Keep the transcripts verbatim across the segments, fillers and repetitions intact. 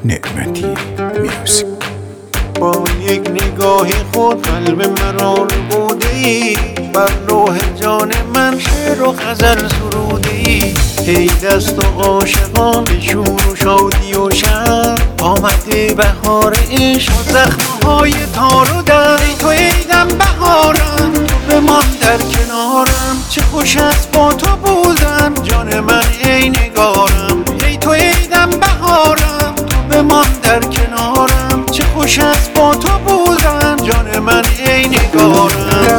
نعمتی میوزیک. با یک نگاه خود قلب مرا رو بوده ای، بر لوح جان من شعر و غزل سروده ای. ای دست و عاشقان به شور و شادی و شب، آمده بهار عشق و زخمه های تار و در. ای تو عیدم بهارم، تو بمان در کنارم، چه خوش است با تو بودن جان من ای نگارم. ای تو عیدم بهارم، تو بمان در کنارم، چه خوش است با تو بودن جان من ای نگارم.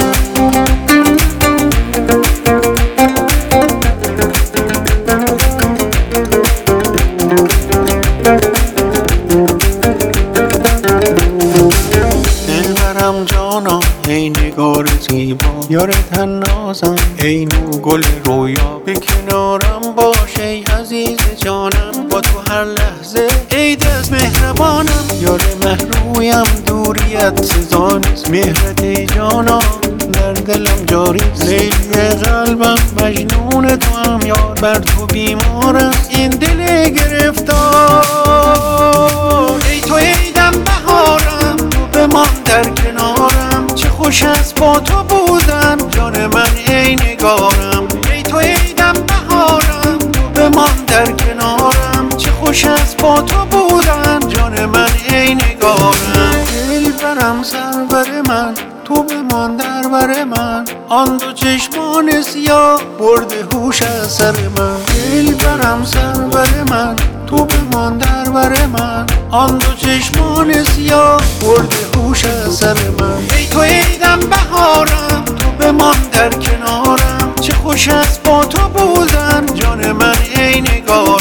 دلبرم جانا ای نگار زیبا، یار تنازم ای نو گل رویا. به کنارم باش ای عزیز جانم، با تو هر لحظه ای دست مهربانم. یار محرویم دوریت سزا نیست، مهرت ای جانا در دلم جاری. لیلی قلبم مجنون تو هم یار، بر تو بیمارم این دل گرفتار. ای تو عیدم بهارم، تو بمان در کنارم، چه خوش است با تو بودن جان من ای نگارم. ای تو عیدم بهارم، تو بمان در کنارم، چه خوش است با تو بودن جان من ای نگارم. دلبرم سرور من، تو بمان در بر من، آن دو چشمان سیاه برده هوش از سر من. دلبرم سرور من، تو بمان در بر من، آن دو چشمان سیاه برده هوش از سر من. ای تو عیدم بهارم، تو بمان در کنارم، چه خوش است با تو بودن جان من ای نگارم.